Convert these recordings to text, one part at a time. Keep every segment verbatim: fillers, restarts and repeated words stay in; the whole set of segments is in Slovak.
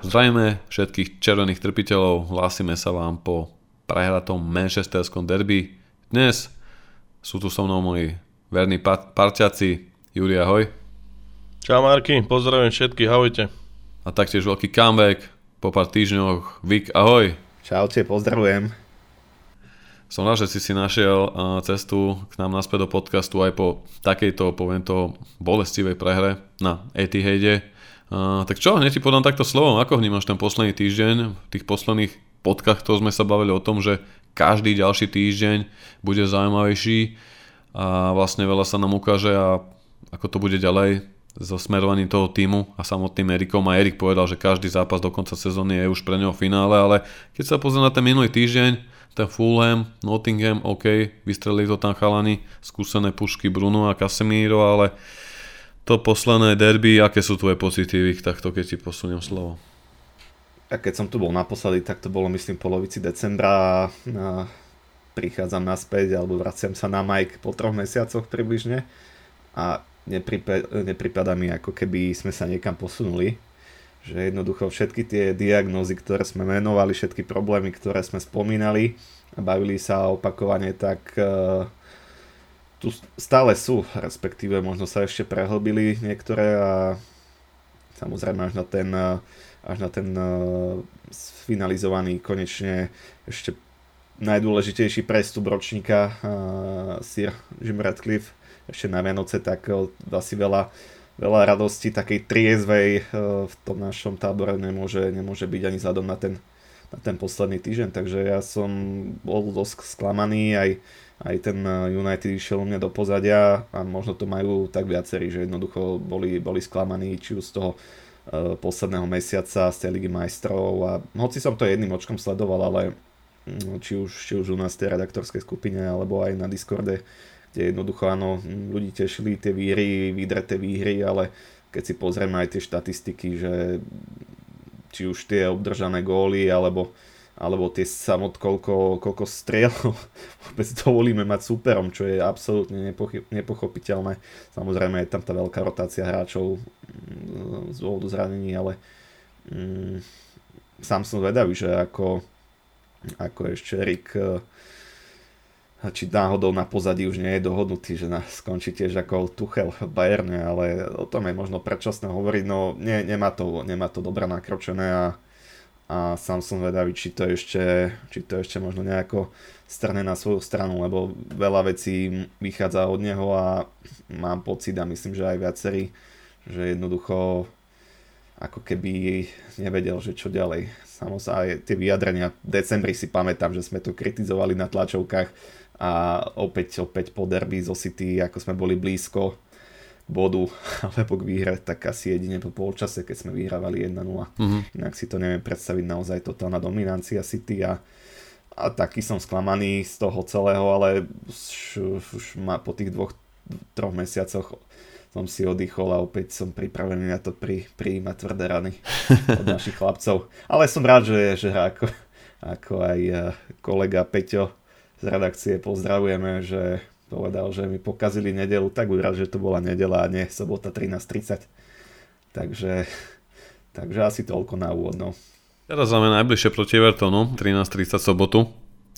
Zdravíme všetkých červených trpiteľov, hlásime sa vám po prehratom manchesterskom derby. Dnes sú tu so mnou moji verní pa- parťaci. Juri, ahoj. Čau Marky, pozdravujem všetkých, ahojte. A taktiež veľký comeback po pár týždňoch. Vik, ahoj. Čaute, pozdravujem. Som rád, že si si našiel cestu k nám naspäť do podcastu aj po takejto, poviem to, bolestivej prehre na Etihade. Uh, tak čo, hneď ti podám takto slovom, ako vnímaš ten posledný týždeň? V tých posledných podcastoch sme sa bavili o tom, že každý ďalší týždeň bude zaujímavejší a vlastne veľa sa nám ukáže a ako to bude ďalej so smerovaním toho týmu a samotným Erikom. A Erik povedal, že každý zápas do konca sezóny je už pre neho finále, ale keď sa pozrie na ten minulý týždeň, ten Fulham, Nottingham, OK, vystrelili to tam chalani, skúsené pušky Bruno a Casemiro, ale to posledné derby, aké sú tvoje pocity, takto keď ti posuniem slovo? A keď som tu bol naposledy, tak to bolo myslím polovici decembra a prichádzam naspäť alebo vraciam sa na Mike po troch mesiacoch približne a nepripa- nepripadá mi ako keby sme sa niekam posunuli, že jednoducho všetky tie diagnózy, ktoré sme menovali, všetky problémy, ktoré sme spomínali a bavili sa opakovane, tak tu stále sú, respektíve možno sa ešte prehlbili niektoré a samozrejme až na ten, až na ten finalizovaný konečne ešte najdôležitejší prestup ročníka Sir Jim Ratcliffe ešte na Vianoce, tak asi veľa, veľa radosti takej triezvej v tom našom tábore nemôže, nemôže byť ani vzhľadom na ten, na ten posledný týždeň, takže ja som bol dosť sklamaný, aj Aj ten United išiel u mňa do pozadia a možno to majú tak viacerí, že jednoducho boli, boli sklamaní či už z toho uh, posledného mesiaca z tej Ligy majstrov a hoci som to jedným očkom sledoval, ale um, či, už, či už u nás v tej redaktorskej skupine alebo aj na Discorde, kde jednoducho áno, ľudí tešili tie výhry, vydreté výhry, ale keď si pozrieme aj tie štatistiky, že či už tie obdržané góly alebo alebo tie samot, koľko, koľko strieľov vôbec dovolíme mať súperom, čo je absolútne nepochy- nepochopiteľné. Samozrejme je tam tá veľká rotácia hráčov z dôvodu zranení, ale mm, sám som vedavý, že ako, ako ešte Erik či náhodou na pozadí už nie je dohodnutý, že skončí tiež ako Tuchel v Bayerne, ale o tom je možno predčasné hovoriť, no nie, nemá, to, nemá to dobre nakročené a a sám som vedavý, či to ešte, či to ešte možno nejako strne na svoju stranu, lebo veľa vecí vychádza od neho a mám pocit a myslím, že aj viacerí, že jednoducho ako keby nevedel, že čo ďalej. Samozrejme aj tie vyjadrenia v decembri si pamätám, že sme to kritizovali na tlačovkách a opäť, opäť po derby zo City, ako sme boli blízko bodu alebo k výhre, tak asi jedine po polčase, keď sme vyhrávali jeden nula. Mm-hmm. Inak si to neviem predstaviť, naozaj totálna dominancia City a, a taký som sklamaný z toho celého, ale už, už ma po tých dvoch, troch mesiacoch som si oddychol a opäť som pripravený na to pri, prijímať tvrdé rany od našich chlapcov. Ale som rád, že, že ako, ako aj kolega Peťo z redakcie pozdravujeme, že povedal, že mi pokazili nedeľu, tak buď rád, že to bola nedeľa a nie sobota trinásť tridsať. Takže, takže asi toľko na úvod. No. Teraz máme najbližšie proti Evertonu, trinásť tridsať sobotu.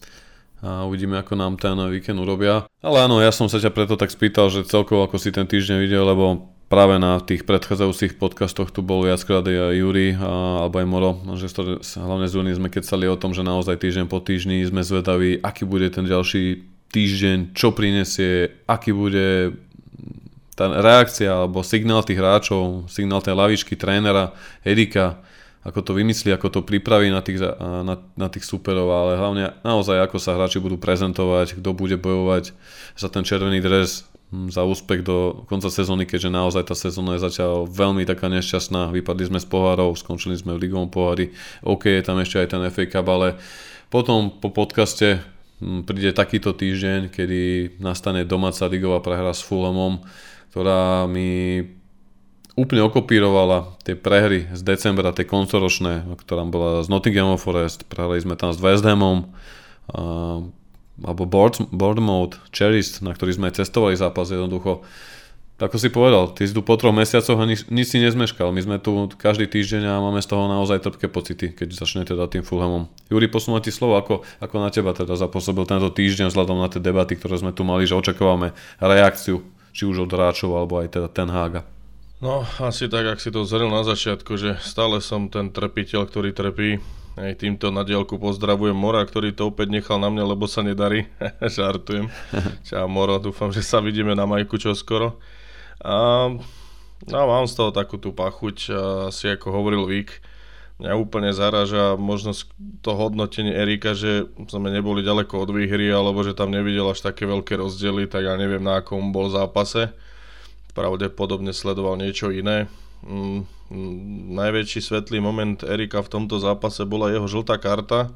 A uvidíme, ako nám ten víkend urobia. Ale áno, ja som sa ťa preto tak spýtal, že celkovo ako si ten týždeň videl, lebo práve na tých predchádzajúcich podcastoch tu bol viackrát aj Juri a, alebo aj Moro, že to, hlavne z Júny sme kecali o tom, že naozaj týždeň po týždni sme zvedaví, aký bude ten ďalší týždeň, čo prinesie, aký bude tá reakcia alebo signál tých hráčov, signál tej lavičky, trénera, Erika, ako to vymyslí, ako to pripraví na tých, na, na tých superov, ale hlavne naozaj ako sa hráči budú prezentovať, kto bude bojovať za ten červený dres, za úspech do konca sezóny, keďže naozaj tá sezóna je zatiaľ veľmi taká nešťastná, vypadli sme z pohárov, skončili sme v ligovom pohári, OK, je tam ešte aj ten ef á Cup, ale potom po podcaste príde takýto týždeň, kedy nastane domáca ligová prehra s Fulhamom, ktorá mi úplne okopírovala tie prehry z decembra, tie koncoročné, ktorá bola z Nottingham Forest, prehrali sme tam s West Hamom, alebo Bournemouth, Cherries, na ktorý sme aj cestovali zápas, jednoducho ako si povedal, ty si tu po troch mesiacoch a nič, nič si nezmeškal. My sme tu každý týždeň a máme z toho naozaj trpké pocity, keď začne teda tým Fulhamom. Juri, posunúť ti slovo, ako, ako na teba teda zapôsobil tento týždeň vzhľadom na tie debaty, ktoré sme tu mali, že očakávame reakciu, či už od hráčov, alebo aj teda Ten Haga. No, asi tak, ak si to zhrnul na začiatku, že stále som ten trpiteľ, ktorý trpí. Aj týmto na diaľku pozdravujem Mora, ktorý to opäť nechal na mňa, lebo sa nedarí. Žartujem. Čau Moro, dúfam, že sa vidíme na majku čoskoro. A no, mám z toho takú tú pachuť, asi ako hovoril Vík, mňa úplne zaráža možno to hodnotenie Erika, že sme neboli ďaleko od výhry, alebo že tam nevidel až také veľké rozdiely, tak ja neviem, na akom bol zápase. Pravdepodobne sledoval niečo iné. Mm, mm, najväčší svetlý moment Erika v tomto zápase bola jeho žltá karta.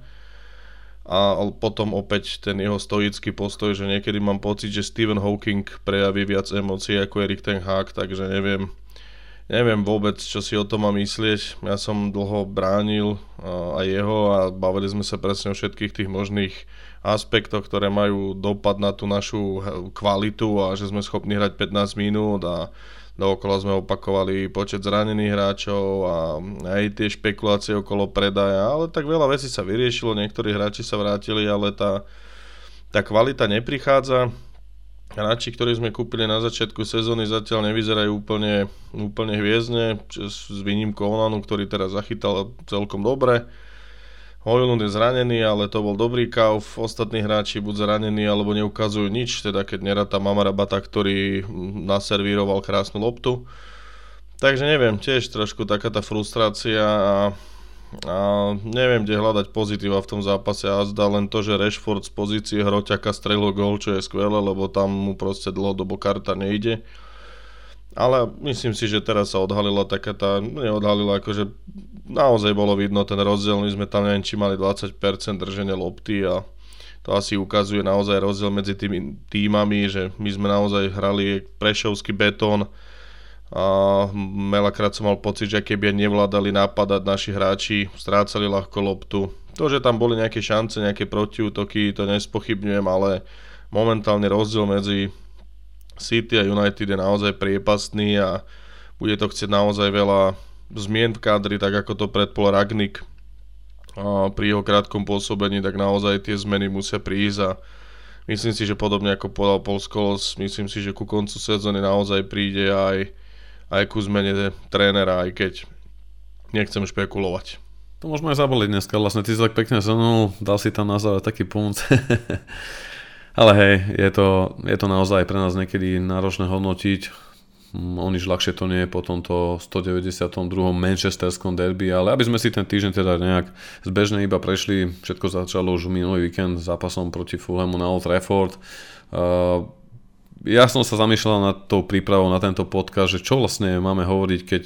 A potom opäť ten jeho stoický postoj, že niekedy mám pocit, že Stephen Hawking prejaví viac emócií ako Erik ten Hag, takže neviem, neviem vôbec, čo si o tom mám myslieť. Ja som dlho bránil aj jeho a bavili sme sa presne o všetkých tých možných aspektoch, ktoré majú dopad na tú našu kvalitu a že sme schopní hrať pätnásť minút a dookola sme opakovali počet zranených hráčov a aj tie špekulácie okolo predaja, ale tak veľa vecí sa vyriešilo, niektorí hráči sa vrátili, ale tá, tá kvalita neprichádza. Hráči, ktorí sme kúpili na začiatku sezóny, zatiaľ nevyzerajú úplne, úplne hviezdne, s výnimkou Onanu, ktorý teraz zachytal celkom dobre. Højlund je zranený, ale to bol dobrý kauf. Ostatní hráči buď zranení, alebo neukazujú nič, teda keď neráta Amrabata, ktorý naservíroval krásnu loptu. Takže neviem, tiež trošku taká tá frustrácia a, a neviem, kde hľadať pozitíva v tom zápase a zdá len to, že Rashford z pozície hroťaka strelil gól, čo je skvelé, lebo tam mu proste dlhodobo karta nejde. Ale myslím si, že teraz sa odhalila taká tá, neodhalila, akože naozaj bolo vidno ten rozdiel, my sme tam neviem, či mali dvadsať percent drženia lopty a to asi ukazuje naozaj rozdiel medzi tými týmami, že my sme naozaj hrali prešovský betón a veľakrát som mal pocit, že keby nevládali napadať naši hráči, strácali ľahko loptu. To, že tam boli nejaké šance, nejaké protiútoky, to nespochybňujem, ale momentálne rozdiel medzi City a United je naozaj priepastný a bude to chcieť naozaj veľa zmien v kádri, tak ako to predpol Rangnick a pri jeho krátkom pôsobení, tak naozaj tie zmeny musia prísť a myslím si, že podobne ako povedal Paul Scholes, myslím si, že ku koncu sezóny naozaj príde aj, aj ku zmene trénera, aj keď nechcem špekulovať. To môžeme aj zaboliť dneska, vlastne ty si tak pekne zhrnul, dal si tam na záver taký punc. Ale hej, je to, je to naozaj pre nás niekedy náročné hodnotiť. O nič ľahšie to nie je po tomto stodeväťdesiatom druhom manchesterskom derby, ale aby sme si ten týždeň teda nejak zbežne iba prešli, všetko začalo už minulý víkend zápasom proti Fulhamu na Old Trafford. Uh, ja som sa zamýšľal nad tou prípravou na tento podcast, že čo vlastne máme hovoriť, keď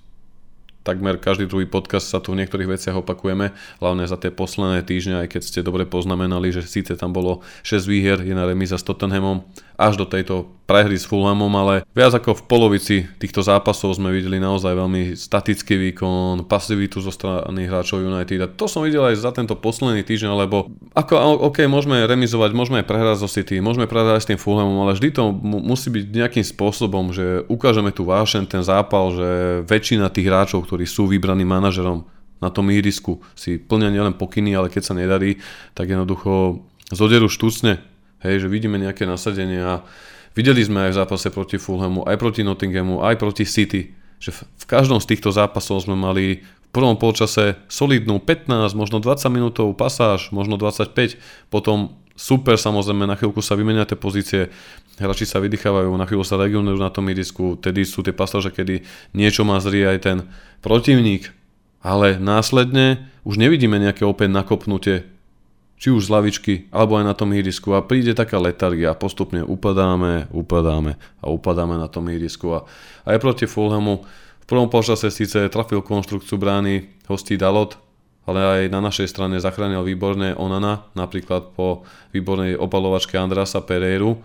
takmer každý druhý podcast sa tu v niektorých veciach opakujeme, hlavne za tie posledné týždne, aj keď ste dobre poznamenali, že síce tam bolo šesť výhier, jedna remíza s Tottenhamom, až do tejto prehry s Fulhamom, ale viac ako v polovici týchto zápasov sme videli naozaj veľmi statický výkon, pasivitu zo strany hráčov United a to som videl aj za tento posledný týždeň, lebo ako OK, môžeme remizovať, môžeme prehrať zo City, môžeme prehrať s tým Fulhamom, ale vždy to musí byť nejakým spôsobom, že ukážeme tu vášen, ten zápal, že väčšina tých hráčov, ktorí sú vybraní manažerom na tom ihrisku, si plnia nielen pokyny, ale keď sa nedarí, tak jednoducho zoderú štucne. Hej, že vidíme nejaké nasadenie a videli sme aj v zápase proti Fulhamu, aj proti Nottinghamu, aj proti City, že v každom z týchto zápasov sme mali v prvom polčase solidnú pätnásť, možno dvadsať minútovú pasáž, možno dvadsaťpäť, potom super, samozrejme, na chvíľku sa vymenia tie pozície, hráči sa vydýchávajú, na chvíľu sa regenerujú na tom ihrisku, tedy sú tie pasáže, kedy niečo má zrie aj ten protivník, ale následne už nevidíme nejaké opäť nakopnutie, či už z lavičky, alebo aj na tom ihrisku a príde taká letargia a postupne upadáme, upadáme a upadáme na tom ihrisku a aj proti Fulhamu v prvom polčase síce trafil konštrukciu brány hostí Dalot, ale aj na našej strane zachránil výborné Onana, napríklad po výbornej opalovačke Andrasa Pereiru.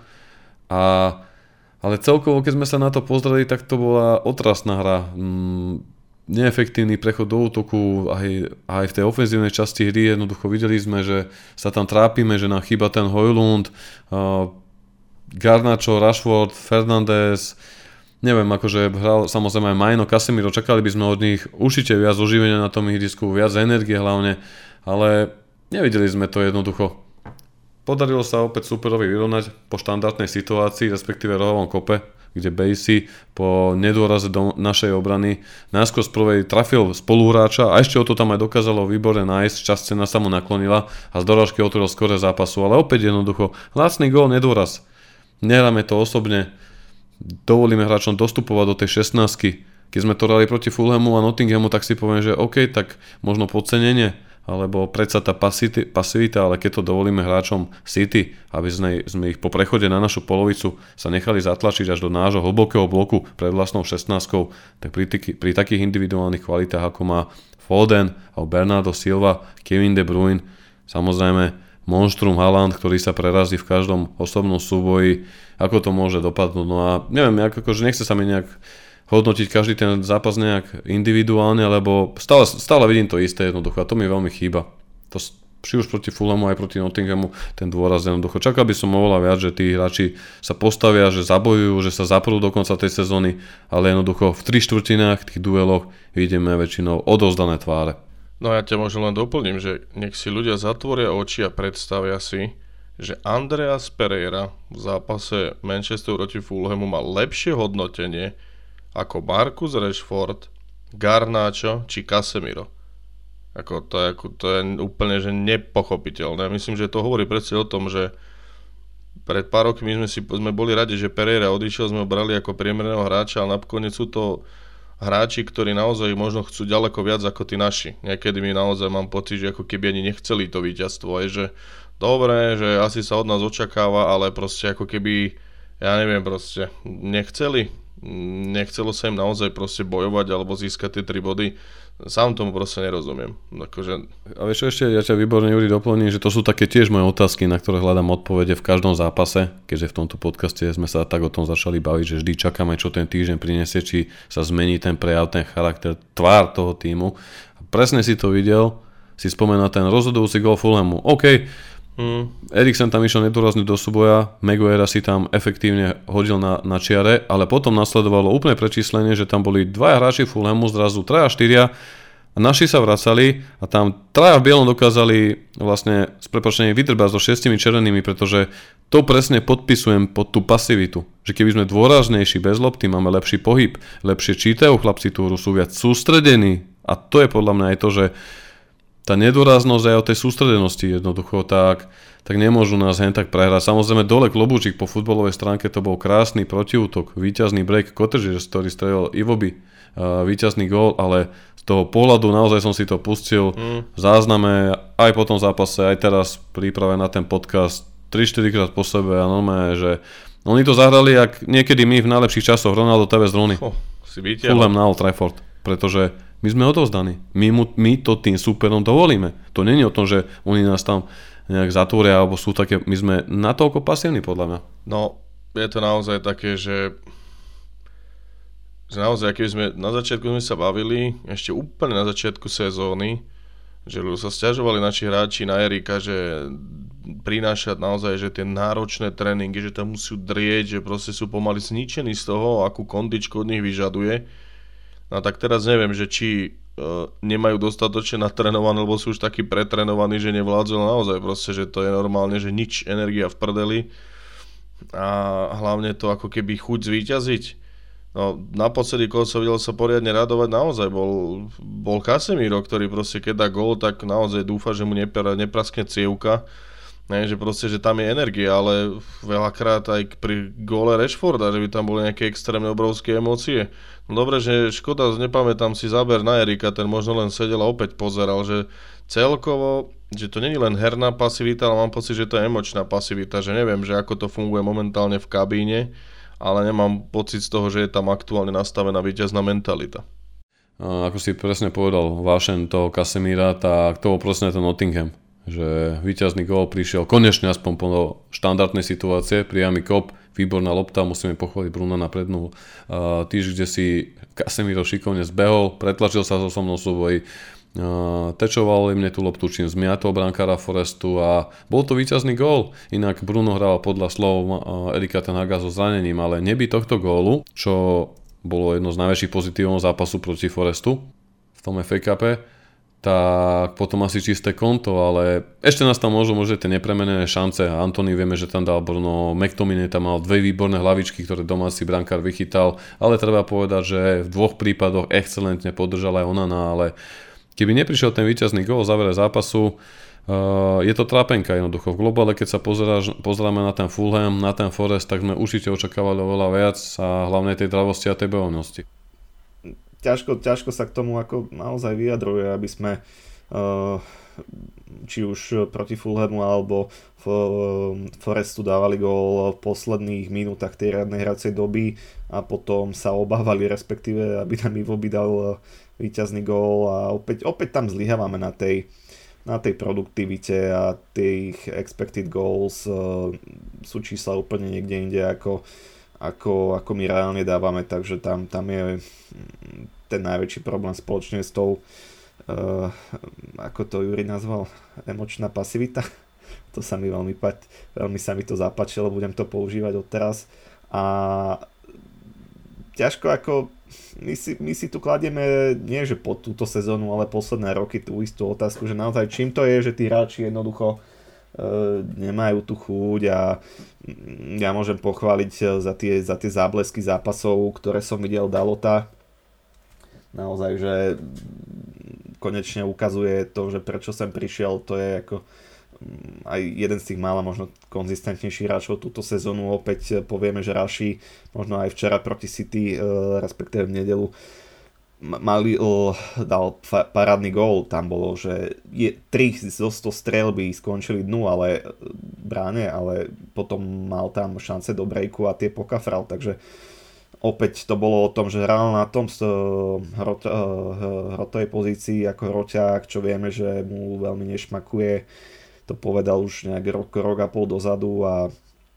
A, ale celkovo, keď sme sa na to pozreli, tak to bola otrasná hra. Mm, neefektívny prechod do útoku, aj, aj v tej ofenzívnej časti hry jednoducho videli sme, že sa tam trápime, že nám chýba ten Højlund, uh, Garnacho, Rashford, Fernandes. neviem, akože hral samozrejme aj Majno, Casemiro, čakali by sme od nich určite viac oživenia na tom ihrisku, viac energie hlavne, ale nevideli sme to jednoducho. Podarilo sa opäť superovi vyrovnať po štandardnej situácii, respektíve rohovom kope, kde Basie po nedôraze do našej obrany náskôr z prvej trafil spoluhráča a ešte o to tam aj dokázalo výborne nájsť, časť cena sa mu naklonila a z dorážky otvoril skore zápasu, ale opäť jednoducho, lacný gól, nedôraz. Nehráme to osobne, dovolíme hráčom dostupovať do tej šestnástky. Keď sme to hrali proti Fulhamu a Nottinghamu, tak si poviem, že OK, tak možno podcenenie, alebo predsa tá pasivita, pasivita, ale keď to dovolíme hráčom City, aby sme, sme ich po prechode na našu polovicu sa nechali zatlačiť až do nášho hlbokého bloku pred vlastnou šestnástkou, tak pri, tý, pri takých individuálnych kvalitách, ako má Foden, alebo Bernardo Silva, Kevin De Bruyne, samozrejme monštrum Haaland, ktorý sa prerazí v každom osobnom súboji, ako to môže dopadnúť. No a neviem, akože nechce sa mi nejak hodnotiť každý ten zápas nejak individuálne, lebo stále, stále vidím to isté jednoducho a to mi veľmi chýba. To, či už proti Fulhamu aj proti Nottinghamu, ten dôraz jednoducho. Čakal by som oveľa viac, že tí hráči sa postavia, že zabojujú, že sa zaprú do konca tej sezóny, ale jednoducho v tri štvrtinách tých dueloch vidíme väčšinou odovzdané tváre. No ja ťa možno len doplním, že nech si ľudia zatvoria oči a predstavia si, že Andreas Pereira v zápase Manchesteru proti Fulhamu má lepšie hodnotenie ako Marcus Rashford, Garnacho či Casemiro. Ako to, je, ako, to je úplne že nepochopiteľné. Myslím, že to hovorí presne o tom, že pred pár rokmi sme, si, sme boli radi, že Pereira odišiel, sme ho brali ako priemerného hráča, ale nakoniec sú to hráči, ktorí naozaj možno chcú ďaleko viac ako tí naši. Niekedy mi naozaj mám pocit, že ako keby ani nechceli to víťazstvo. Je, že dobre, že asi sa od nás očakáva, ale proste ako keby, ja neviem, proste nechceli. Nechcelo sa im naozaj proste bojovať alebo získať tie tri body. Sám tomu proste nerozumiem. Akože... A vieš čo, ešte ja ťa výborne, Juri, doplním, že to sú také tiež moje otázky, na ktoré hľadám odpovede v každom zápase, keďže v tomto podcaste sme sa tak o tom začali baviť, že vždy čakáme, čo ten týždeň prinesie, či sa zmení ten prejav, ten charakter, tvár toho týmu. A presne si to videl, si spomená ten rozhodujúci gól Fulhamu. OK, Hmm. Eriksen tam išiel nedôrazne do súboja, Maguire si tam efektívne hodil na, na čiare, ale potom nasledovalo úplné prečíslenie, že tam boli dvaja hráči Fulhamu, zrazu traja, štyria a naši sa vracali a tam traja v bielom dokázali vlastne s prepáčením vydrbať so šiestimi červenými, pretože to presne podpisujem pod tú pasivitu, že keby sme dôraznejší bez lopty, máme lepší pohyb, lepšie čítajú chlapci tú hru, sú viac sústredení a to je podľa mňa aj to, že tá nedôraznosť aj o tej sústredenosti jednoducho, tak, tak nemôžu nás hen tak prehrať. Samozrejme dole klobúčik po futbalovej stránke, to bol krásny protiútok, víťazný break Cottagers, ktorý strelil Iwobi, uh, víťazný gól, ale z toho pohľadu naozaj som si to pustil mm. v zázname aj po tom zápase, aj teraz príprave na ten podcast tri štyri krát po sebe a normálne, že oni to zahrali jak niekedy my v najlepších časoch Ronaldo té vé z Rooney. Oh, si Fulham na Old Trafford, pretože my sme odovzdaní. My, mu, my to tým súperom dovolíme. To nie je o tom, že oni nás tam nejak zatvoria, alebo sú také, my sme natoľko pasívni, podľa mňa. No, je to naozaj také, že, že naozaj, keby sme na začiatku sme sa bavili, ešte úplne na začiatku sezóny, že sa sťažovali naši hráči na Erika, že prinášať naozaj, že tie náročné tréningy, že tam musí drieť, že proste sú pomaly zničení z toho, akú kondičku od nich vyžaduje. No tak teraz neviem, že či e, nemajú dostatočne natrenované, lebo sú už takí pretrenovaní, že nevládzu, naozaj proste, že to je normálne, že nič, energia v prdeli a hlavne to ako keby chuť zvíťaziť. No naposledy, koho som videl sa poriadne radovať, naozaj bol, bol Casemiro, ktorý proste keď dá gól, tak naozaj dúfa, že mu nepraskne cievka. Ne, že proste, že tam je energia, ale veľakrát aj pri góle Rashforda, že by tam boli nejaké extrémne obrovské emócie. No dobre, že škoda, nepamätám si záber na Erika, ten možno len sedel a opäť pozeral, že celkovo, že to nie je len herná pasivita, ale mám pocit, že to je emočná pasivita, že neviem, že ako to funguje momentálne v kabíne, ale nemám pocit z toho, že je tam aktuálne nastavená víťazná mentalita. A ako si presne povedal, vášen toho Casemira, tak to bol presne ten Nottingham. Že víťazný gól prišiel konečne aspoň po štandardnej situácie, priamy kop, výborná lopta, musíme pochváliť Bruna na prednú uh, týž, kde si Casemiro šikovne zbehol, pretlačil sa so so mnou súboji tečoval mne tú loptu, čím zmiatol brankára Forestu a bol to víťazný gól. Inak Bruno hral podľa slov Erika ten Haga so zranením, ale neby tohto gólu, čo bolo jedno z najväčších pozitívov zápasu proti Forestu v tom ef á Cupe, tak potom asi čisté konto, ale ešte nás tam môžu možno tie nepremenené šance. Antony vieme, že tam dal Bruno, McTominay tam mal dve výborné hlavičky, ktoré domáci brankár vychytal, ale treba povedať, že v dvoch prípadoch excelentne podržal aj Onana, ale keby neprišiel ten víťazný gól v závere zápasu, uh, je to trápenka jednoducho. V globále, keď sa pozeráš, pozeráme na ten Fulham, na ten Forest, tak sme určite očakávali oveľa viac a hlavne tej dravosti a tej bojovnosti. Ťažko, ťažko sa k tomu ako naozaj vyjadruje, aby sme uh, či už proti Fulhamu alebo v Forestu dávali gól v posledných minútach tej radnej hracej doby a potom sa obávali, respektíve aby nám Iwobi dal víťazný gól a opäť, opäť tam zlyhávame na tej, na tej produktivite a tých expected goals uh, sú čísla úplne niekde inde ako, ako, ako my reálne dávame, takže tam, tam je ten najväčší problém spoločne s tou uh, ako to Juri nazval, emočná pasivita. To sa mi veľmi pať, veľmi sa mi to zapáčilo, budem to používať odteraz a ťažko ako My si, my si tu kladieme nie že po túto sezónu, ale posledné roky tú istú otázku, že naozaj čím to je, že tí hráči jednoducho e, nemajú tú chuť a ja môžem pochváliť za tie, za tie záblesky zápasov, ktoré som videl Dalota. Naozaj, že konečne ukazuje to, že prečo sem prišiel, to je ako aj jeden z tých mála možno konzistentnejších hráčov túto sezónu. Opäť povieme, že Raši možno aj včera proti City, respektíve v nedelu mali, dal parádny gól. Tam bolo, že tri zo sto strelby skončili dnu, ale bráne, ale potom mal tam šance do breaku a tie pokafral, takže opäť to bolo o tom, že hral na tom hrot, hrotovej pozícii ako hroťák, čo vieme, že mu veľmi nešmakuje. To povedal už nejak rok, rok a pol dozadu a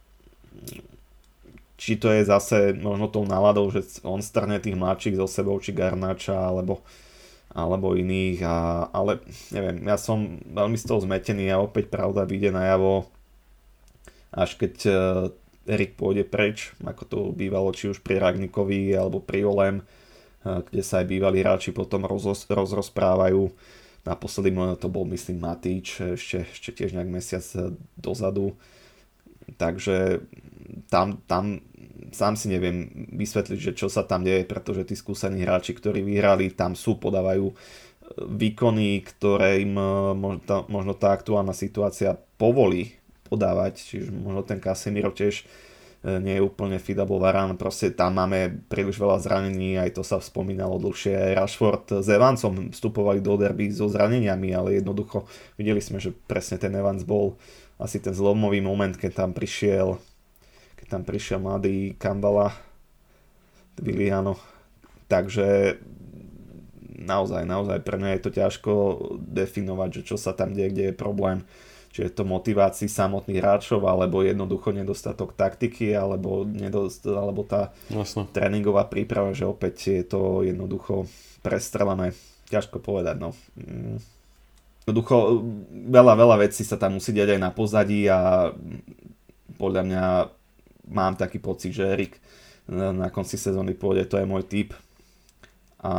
či to je zase možno tou náladou, že on strne tých mladších zo sebou, či Garnača alebo, alebo iných, a, ale neviem, ja som veľmi z toho zmetený a opäť pravda vyjde najavo, až keď Erik pôjde preč, ako to bývalo či už pri Ragnikovi alebo pri Olem, kde sa aj bývalí hráči potom roz, rozrozprávajú. Naposledy to bol, myslím, Matič, ešte, ešte tiež nejak mesiac dozadu. Takže tam, tam sám si neviem vysvetliť, že čo sa tam deje, pretože tí skúsení hráči, ktorí vyhrali, tam sú, podávajú výkony, ktoré im možno tá, možno tá aktuálna situácia povolí podávať. Čiže možno ten Casemiro tiež nie je úplne feedable Varane, proste tam máme príliš veľa zranení, aj to sa spomínalo dlhšie, aj Rashford s Evansom vstupovali do derby so zraneniami, ale jednoducho videli sme, že presne ten Evans bol asi ten zlomový moment, keď tam prišiel keď tam prišiel mladý Kambala Viliano, takže naozaj, naozaj pre mňa je to ťažko definovať, že čo sa tam deje, kde je problém. Či je to motivácii samotných hráčov, alebo jednoducho nedostatok taktiky, alebo, nedost, alebo tá Jasne. tréningová príprava, že opäť je to jednoducho prestrelené. Ťažko povedať, no. Jednoducho veľa, veľa vecí sa tam musí diať aj na pozadí a podľa mňa mám taký pocit, že Erik na konci sezóny pôjde, to je môj tip. A,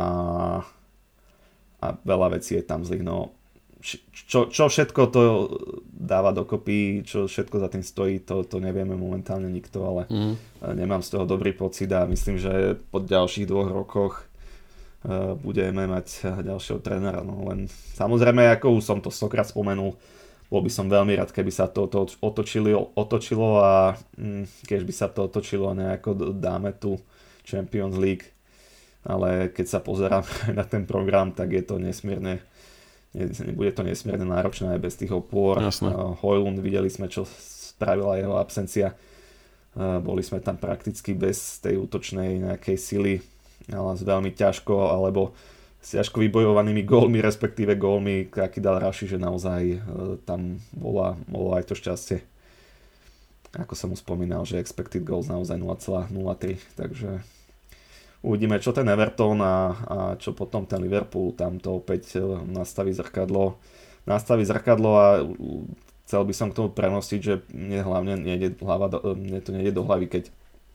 a veľa vecí je tam zlých, no. Čo, čo všetko to dáva dokopy, čo všetko za tým stojí, to, to nevieme momentálne nikto, ale mm. nemám z toho dobrý pocit a myslím, že po ďalších dvoch rokoch uh, budeme mať ďalšieho trénera. No len samozrejme, ako už som to stokrát spomenul, bol by som veľmi rád, keby sa to, to otočilo, otočilo a mm, keď by sa to otočilo nejako dáme tu Champions League, ale keď sa pozeráme na ten program, tak je to nesmierne Nebude to nesmierne náročné aj bez tých opôr. Højlund, videli sme, čo spravila jeho absencia. Boli sme tam prakticky bez tej útočnej nejakej sily, ale s veľmi ťažko, alebo s ťažko vybojovanými gólmi, respektíve gólmi, aký dal Raši, že naozaj tam bola, bolo aj to šťastie. Ako som mu spomínal, že expected goals naozaj nula celá nula tri, takže uvidíme, čo ten Everton a, a čo potom ten Liverpool, tam to opäť nastaví zrkadlo, nastaví zrkadlo a chcel by som k tomu prenostiť, že mne hlavne nejde, hlava do, mne to nejde do hlavy, keď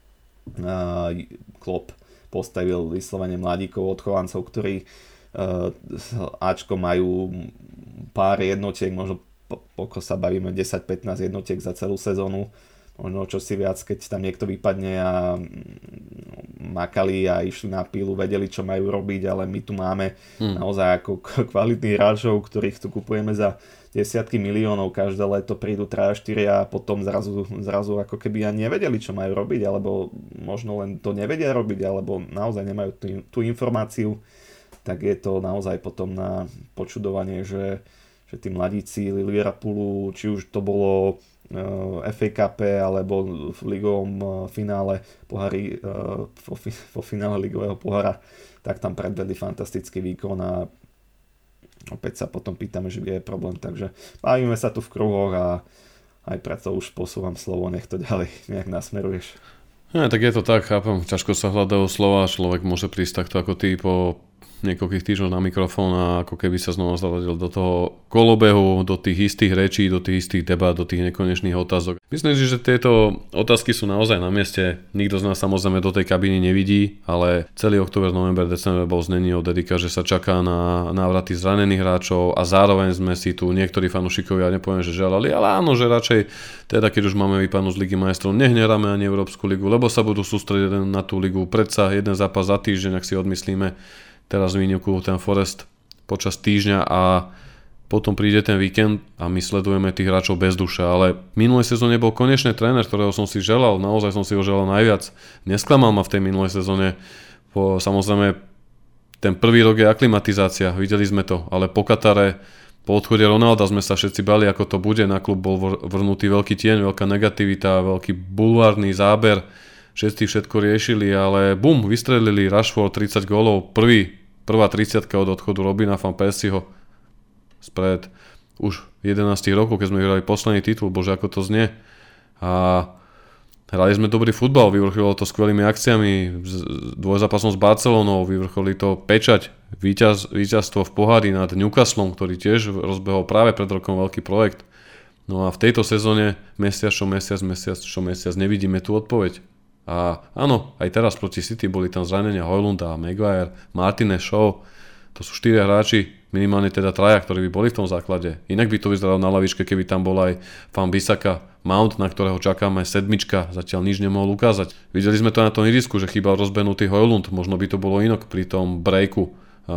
uh, Klopp postavil vyslovene mladíkov, odchovancov, ktorí uh, Ačko majú pár jednotiek, možno poko sa bavíme desať pätnásť jednotiek za celú sezónu, možno čo si viac, keď tam niekto vypadne a makali a išli na pílu, vedeli, čo majú robiť, ale my tu máme hmm. naozaj ako kvalitných hráčov, ktorých tu kupujeme za desiatky miliónov, každé leto prídu tri štyri a potom zrazu, zrazu ako keby ani nevedeli, čo majú robiť, alebo možno len to nevedia robiť, alebo naozaj nemajú tú, tú informáciu, tak je to naozaj potom na počudovanie, že, že tí mladíci Liverpoolu, či už to bolo ef á Cup alebo v ligovom finále pohári, vo, vo finále ligového pohára, tak tam predvedli fantastický výkon a opäť sa potom pýtame, že je problém, takže bavíme sa tu v kruhoch a aj preto už posúvam slovo, nech to ďalej nejak nasmeruješ. Ja, tak je to tak, chápem, ťažko sa hľadajú slova, človek môže prísť takto ako ty po niekoľkých týždňov na mikrofón a ako keby sa znova zaradil do toho kolobehu, do tých istých rečí, do tých istých debát, do tých nekonečných otázok. Myslím si, že tieto otázky sú naozaj na mieste. Nikto z nás samozrejme do tej kabiny nevidí, ale celý október, november, december bol znení od Edika, že sa čaká na návraty zranených hráčov a zároveň sme si tu niektorí fanúšikovia, nepoviem, že želali, ale áno, že radšej teda keď už máme vypadnúť z Ligy majstrov, nech nehráme ani Európsku ligu, lebo sa budú sústrediť na tú ligu. Predsa jeden zápas za týždeň, ak si odmyslíme, teraz výnimku ten Forest počas týždňa a potom príde ten víkend a my sledujeme tých hráčov bez duša, ale v minulej sezóne bol konečne tréner, ktorého som si želal, naozaj som si ho želal najviac. Nesklamal ma v tej minulej sezóne, po, samozrejme ten prvý rok je aklimatizácia, videli sme to, ale po Katare, po odchode Ronalda sme sa všetci bali, ako to bude, na klub bol vrnutý veľký tieň, veľká negativita, veľký bulvárny záber, všetci všetko riešili, ale bum, vystrelili Rashford tridsať gólov, prvý, prvá tridsiatka od odchodu Robina van Persieho spred už jedenásť rokov, keď sme vyhrali posledný titul, bože ako to znie. A hrali sme dobrý futbal, vyvrcholilo to skvelými akciami, dvojzápasom s Barcelonou, vyvrcholilo to pečať, víťaz, víťazstvo v pohári nad Newcastlom, ktorý tiež rozbehol práve pred rokom veľký projekt. No a v tejto sezóne mesiac čo mesiac, mesiac čo mesiac nevidíme tú odpoveď. A áno, aj teraz proti City boli tam zranenia Hojlunda, Maguire, Martinez, Shaw. To sú štyria hráči, minimálne teda traja, ktorí by boli v tom základe. Inak by to vyzeralo na lavičke, keby tam bol aj Van Bissaka, Mount, na ktorého čakáme sedmička, zatiaľ nič nemohol ukázať. Videli sme to na tom ihrisku, že chýbal rozbenutý Hojlund, možno by to bolo inak pri tom breaku,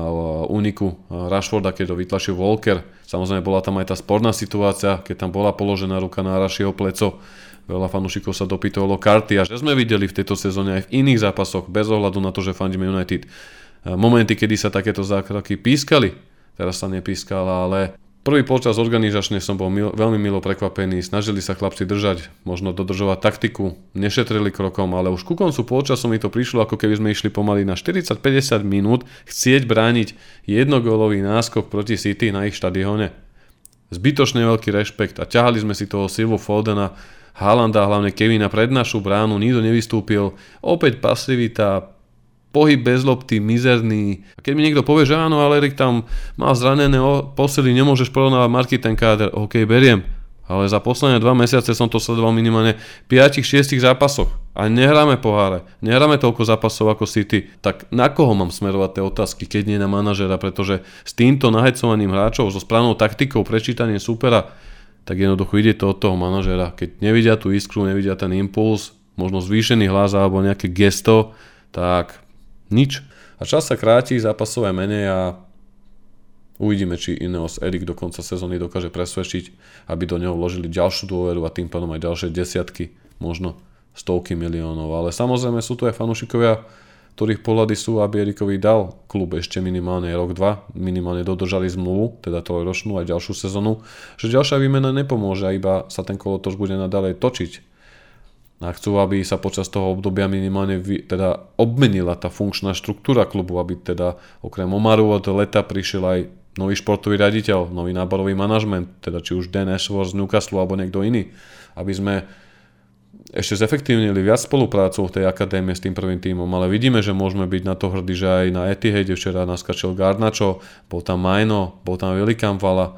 úniku Rashforda, keď to vytlačil Walker. Samozrejme bola tam aj tá sporná situácia, keď tam bola položená ruka na Rashieho pleco. Veľa fanúšikov sa dopytovalo karty a že sme videli v tejto sezóne aj v iných zápasoch, bez ohľadu na to, že fandíme United, momenty, kedy sa takéto zákroky pískali. Teraz sa nepískala, ale prvý polčas organizačne som bol mil, veľmi milo prekvapený. Snažili sa chlapci držať, možno dodržovať taktiku, nešetrili krokom, ale už ku koncu polčasu mi to prišlo, ako keby sme išli pomaly na štyridsať päťdesiat minút chcieť brániť jednogólový náskok proti City na ich štadióne. Zbytočne veľký rešpekt a ťahali sme si toho Silvu Fodena, Haalanda, hlavne Kevina pred našu bránu, nikto nevystúpil, opäť pasivita, pohyb bez lopty, mizerný. A keď mi niekto povie, že áno, ale Erik tam má zranené posily, nemôžeš porovnávať Marky ten káder, ok, beriem. Ale za posledné dva mesiace som to sledoval minimálne päť šesť zápasoch. A nehráme poháre, nehráme toľko zápasov ako City. Tak na koho mám smerovať tie otázky, keď nie na manažera, pretože s týmto nahecovaním hráčov, so správnou taktikou, prečítaním supera, tak jednoducho ide to od toho manažera. Keď nevidia tú iskru, nevidia ten impuls, možno zvýšený hlas alebo nejaké gesto, tak nič. A čas sa kráti, zápasové menej a uvidíme, či Ineos Erik do konca sezóny dokáže presvedčiť, aby do neho vložili ďalšiu dôveru a tým pádom aj ďalšie desiatky, možno stovky miliónov. Ale samozrejme sú tu aj fanúšikovia, ktorých pohľady sú, aby Erikovi dal klub ešte minimálne rok, dva, minimálne dodržali zmluvu, teda trojročnú aj ďalšiu sezónu, že ďalšia výmena nepomôže a iba sa ten kolotoč bude naďalej točiť. A chcú, aby sa počas toho obdobia minimálne vy, teda obmenila tá funkčná štruktúra klubu, aby teda okrem Omaru od leta prišiel aj nový športový riaditeľ, nový náborový manažment, teda či už Dan Ashworth z Newcastle alebo niekto iný, aby sme ešte zefektívnili viac spoluprácu v tej akadémie s tým prvým tímom, ale vidíme, že môžeme byť na to hrdí, že aj na Etihade včera naskačil Garnacho, bol tam Majno, bol tam Velikanvala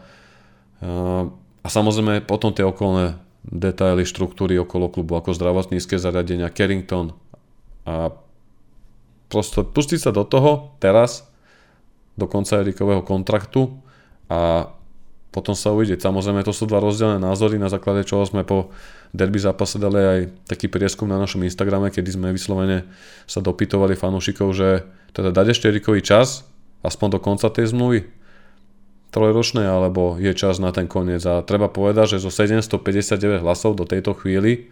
a samozrejme potom tie okolné detaily, štruktúry okolo klubu, ako zdravotnícke zariadenia, Carrington a prosto pustiť sa do toho teraz, do konca Erikového kontraktu a potom sa uvidieť. Samozrejme, to sú dva rozdielne názory, na základe čoho sme po derby zápase dali aj taký prieskum na našom Instagrame, kedy sme vyslovene sa dopytovali fanúšikov, že teda dať ešte Erikovi čas, aspoň do konca tej zmluvy, trojročnej, alebo je čas na ten koniec. A treba povedať, že zo sedemstopäťdesiatdeväť hlasov do tejto chvíli,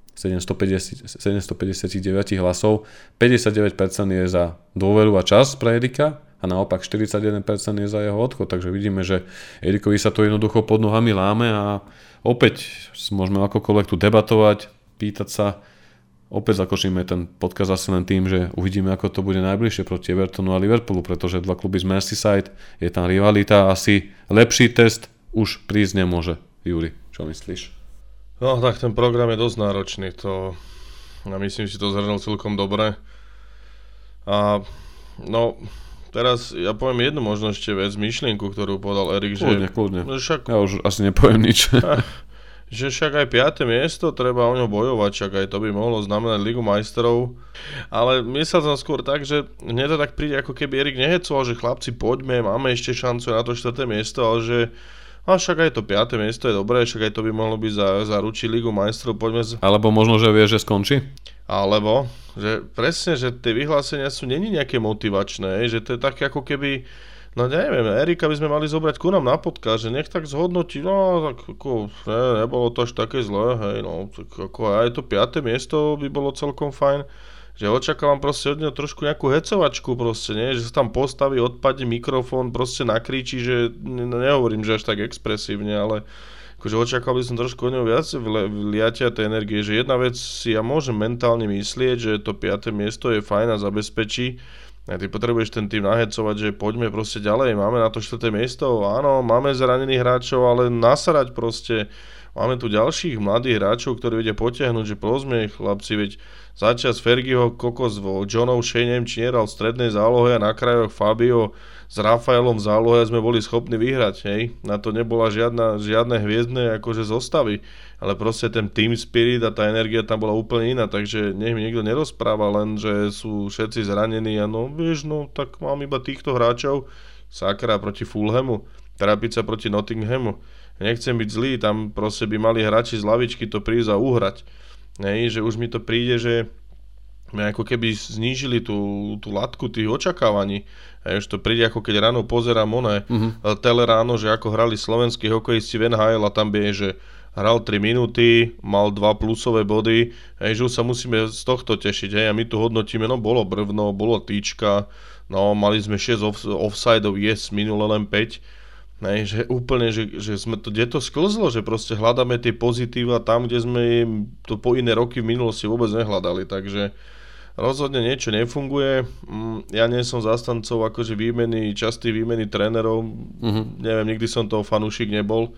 sedemstopäťdesiatdeväť hlasov, päťdesiatdeväť percent je za dôveru a čas pre Erika, a naopak štyridsaťjeden percent je za jeho odchod, takže vidíme, že Erikovi sa to jednoducho pod nohami láme a opäť môžeme akokoľvek tu debatovať, pýtať sa, opäť zakočíme ten podcast asi len tým, že uvidíme, ako to bude najbližšie proti Evertonu a Liverpoolu, pretože dva kluby z Merseyside, je tam rivalita, asi lepší test už prísť nemôže. Juri, čo myslíš? No tak ten program je dosť náročný, to ja myslím, že si to zhrnul celkom dobre a no teraz ja poviem jednu možno ešte vec, myšlienku, ktorú povedal Erik, kľudne, že... Kľudne, však, ja už asi nepoviem nič. Že však aj piate miesto, treba o ňo bojovať, však aj to by mohlo znamenať Ligu majstrov. Ale myslel som skôr tak, že mne to tak príde, ako keby Erik nehecoval, že chlapci poďme, máme ešte šancu na to štvrté miesto, ale že a však aj to piate miesto je dobré, však aj to by mohlo byť za, zaručiť Ligu majstrov, poďme... Z... Alebo možno, že vie, že skončí? Alebo, že presne, že tie vyhlásenia sú není nejaké motivačné, že to je také ako keby, no neviem, Erika by sme mali zobrať ku nám na podcast, že nech tak zhodnotí, no tak ako, ne, nebolo to až také zlé, hej, no, tak ako aj to piate miesto by bolo celkom fajn, že očakávam proste od neho trošku nejakú hecovačku proste, nie, že sa tam postaví, odpadne mikrofón, proste nakričí, že no, nehovorím, že až tak expresívne, ale akože očakal by som trošku od neho viac vliatia tej energie, že jedna vec si ja môžem mentálne myslieť, že to piate miesto je fajn a zabezpečí, a ty potrebuješ ten tým nahecovať, že poďme proste ďalej, máme na to štvrté miesto, áno, máme zranených hráčov, ale nasarať proste, máme tu ďalších mladých hráčov, ktorí vedia potiahnuť, že prosme chlapci, veď začas Fergieho kokos vo Johnov Shaneem či nehral v strednej zálohe a na krajoch Fabio s Rafaelom v zálohe sme boli schopní vyhrať, hej. Na to nebola žiadna, žiadne hviezdne akože zostavy, ale proste ten team spirit a tá energia tam bola úplne iná, takže nech mi nikto nerozpráva len, že sú všetci zranení a no vieš, no tak mám iba týchto hráčov, sakra proti Fulhamu, terapiť sa proti Nottinghamu. Nechcem byť zlý, tam proste by mali hráči z lavičky to prísť a uhrať. Nej, že už mi to príde, že my ako keby znížili tú, tú latku tých očakávaní. A už to príde, ako keď ráno pozerám oné uh-huh. tele ráno, že ako hrali slovenskí hokejisti v en há el a tam je, že hral tri minúty, mal dva plusové body, hej, že už sa musíme z tohto tešiť. Hej, a my tu hodnotíme, no bolo brvno, bolo týčka, no mali sme šesť off- offsideov, yes, minule len päť. Nej, že úplne, že, že sme to, kde to sklzlo, že proste hľadáme tie pozitíva tam, kde sme to po iné roky v minulosti vôbec nehľadali, takže rozhodne niečo nefunguje. Ja nie som zastancov akože výmeny, častý výmeny trénerov, uh-huh. neviem, nikdy som toho fanúšik nebol,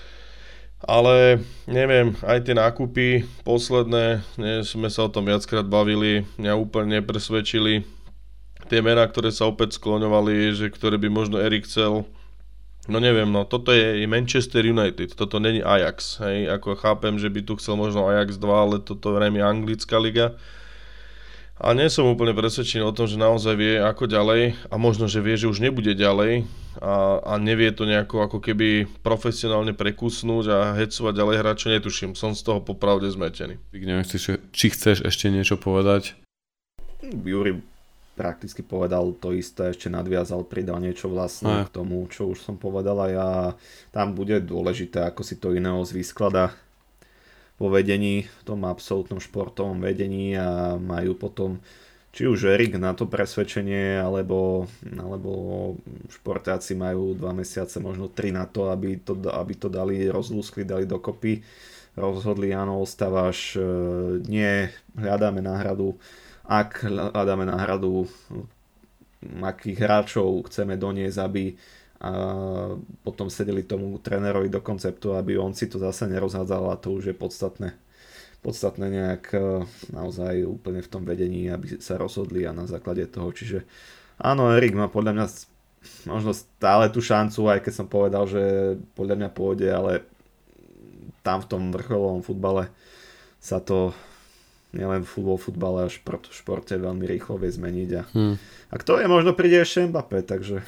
ale neviem, aj tie nákupy posledné, nie, sme sa o tom viackrát bavili, mňa úplne nepresvedčili tie mená, ktoré sa opäť skloňovali, že ktoré by možno Erik chcel. No neviem, no toto je Manchester United, toto není Ajax, hej, ako chápem, že by tu chcel možno Ajax dva, ale toto je anglická liga. A nie som úplne presvedčený o tom, že naozaj vie ako ďalej a možno, že vie, že už nebude ďalej a, a nevie to nejako ako keby profesionálne prekusnúť a hecovať ďalej hráča, netuším, som z toho popravde zmetený. Neviem, či chceš ešte niečo povedať? Juri prakticky povedal to isté, ešte nadviazal, pridal niečo vlastné k tomu, čo už som povedal a ja, tam bude dôležité, ako si to Ineos vyskladá vo vedení, v tom absolútnom športovom vedení a majú potom či už Erik na to presvedčenie, alebo, alebo športáci majú dva mesiace, možno tri na to, aby to, aby to dali, rozlúskli, dali dokopy, rozhodli, áno, ostávaš, nie, hľadáme náhradu. Ak hľadáme náhradu, akých hráčov chceme doniesť, aby a potom sedeli tomu trénerovi do konceptu, aby on si to zase nerozhádzal a to už je podstatné. podstatné nejak naozaj úplne v tom vedení, aby sa rozhodli a na základe toho, čiže áno, Erik má podľa mňa možno stále tú šancu, aj keď som povedal, že podľa mňa pôjde, ale tam v tom vrcholovom futbale sa to nielen vo futbale a šport, športe veľmi rýchlo vie zmeniť a, hmm. a kto je, možno príde ešte Mbappé, takže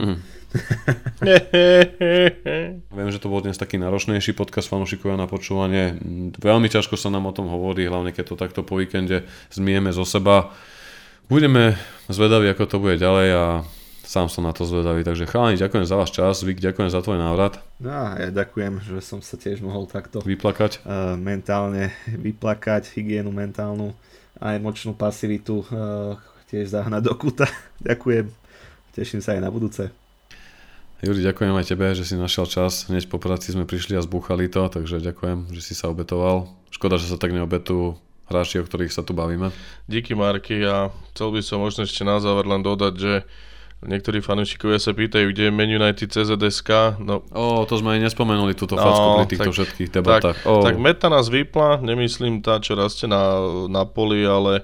Viem, že to bol dnes taký náročnejší podcast fanúšikovia na počúvanie. Veľmi ťažko sa nám o tom hovorí, hlavne keď to takto po víkende zmieme zo seba. Budeme zvedaví, ako to bude ďalej a sám som na to zvedavý. Takže chalani, ďakujem za váš čas, Vik, ďakujem za tvoj návrat. No a ja ďakujem, že som sa tiež mohol takto vyplakať. Uh, mentálne vyplakať, hygienu mentálnu a emočnú pasivitu uh, tiež zahnať do kúta. Ďakujem, teším sa aj na budúce. Juri, ďakujem aj tebe, že si našiel čas. Hneď po práci sme prišli a zbúchali to, takže ďakujem, že si sa obetoval. Škoda, že sa tak neobetujú hráči, o ktorých sa tu bavíme. Díky, Marky, a chcel by som možno ešte na záver len dodať, že niektorí fanúšikovia sa pýtajú, kde je Man United cé zet es ká. No. Ó, to sme aj nespomenuli, túto facku no, pri týchto tak, všetkých debatách. Tak, tak Meta nás vypla, nemyslím tá, čo rastie na, na poli, ale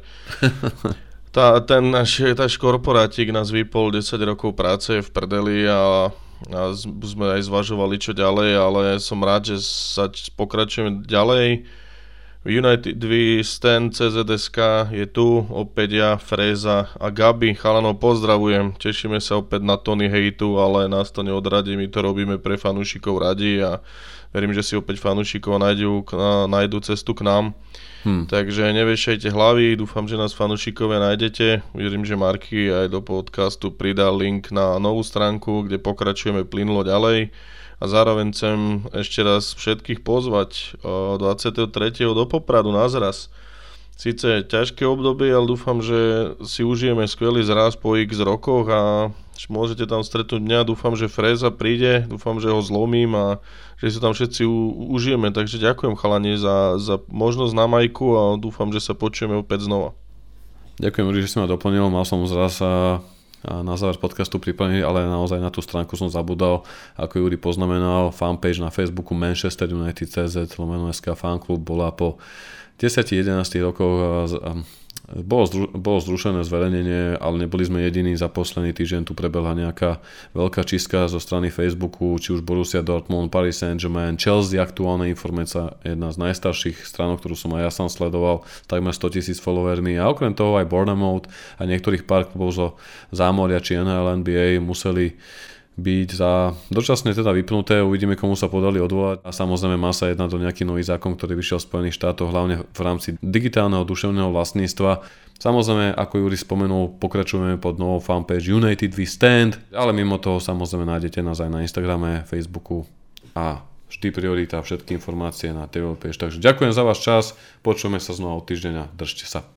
tá, ten náš, náš korporátik nás vypol, desať rokov práce v prdeli a, a sme aj zvažovali, čo ďalej, ale som rád, že sa pokračujeme ďalej. United V Stand cé zet es ká je tu, opäť ja, Fréza a Gabi, chalanov pozdravujem, tešíme sa opäť na Tony hejtu, ale nás to neodradí, my to robíme pre fanúšikov radi a verím, že si opäť fanúšikov nájdu, nájdu cestu k nám. Hmm. Takže nevešajte hlavy, dúfam, že nás fanúšikovia nájdete, verím, že Marky aj do podcastu pridá link na novú stránku, kde pokračujeme plynulo ďalej. A zároveň chcem ešte raz všetkých pozvať dvadsiateho tretieho do Popradu na zraz. Sice ťažké obdobie, ale dúfam, že si užijeme skvelý zraz po x rokoch a môžete tam stretnúť mňa. Dúfam, že Fréza príde, dúfam, že ho zlomím a že si tam všetci u- užijeme. Takže ďakujem, chalani, za, za možnosť na majku a dúfam, že sa počujeme opäť znova. Ďakujem, že si ma doplnil, mal som zraz a... A na záver podcastu pripravený, ale naozaj na tú stránku som zabudol, ako Juri poznamenal, fanpage na Facebooku Manchester United cé zet lomeno es ká fanklub bola po desať jedenásť rokoch bolo, zdru, bolo zrušené zverejnenie, ale neboli sme jediní. Za posledný týždeň tu prebehla nejaká veľká čistka zo strany Facebooku, či už Borussia Dortmund, Paris Saint-Germain, Chelsea, aktuálna informácia, jedna z najstarších stránok, ktorú som aj ja sám sledoval, takmer stotisíc followermi, a okrem toho aj Bournemouth a niektorých pár klubov zo zámoria či en há el, en bí ej museli byť za dočasne teda vypnuté. Uvidíme, komu sa podali odvolať, a samozrejme má sa jednať do nejaký nový zákon, ktorý vyšiel v Spojených štátoch, hlavne v rámci digitálneho duševného vlastníctva. Samozrejme, ako Juri spomenul, pokračujeme pod novou fanpage United We Stand, ale mimo toho samozrejme nájdete nás aj na Instagrame, Facebooku a vždy priorita všetky informácie na té vé pé. Takže ďakujem za váš čas, počujeme sa znova o týždeň a držte sa.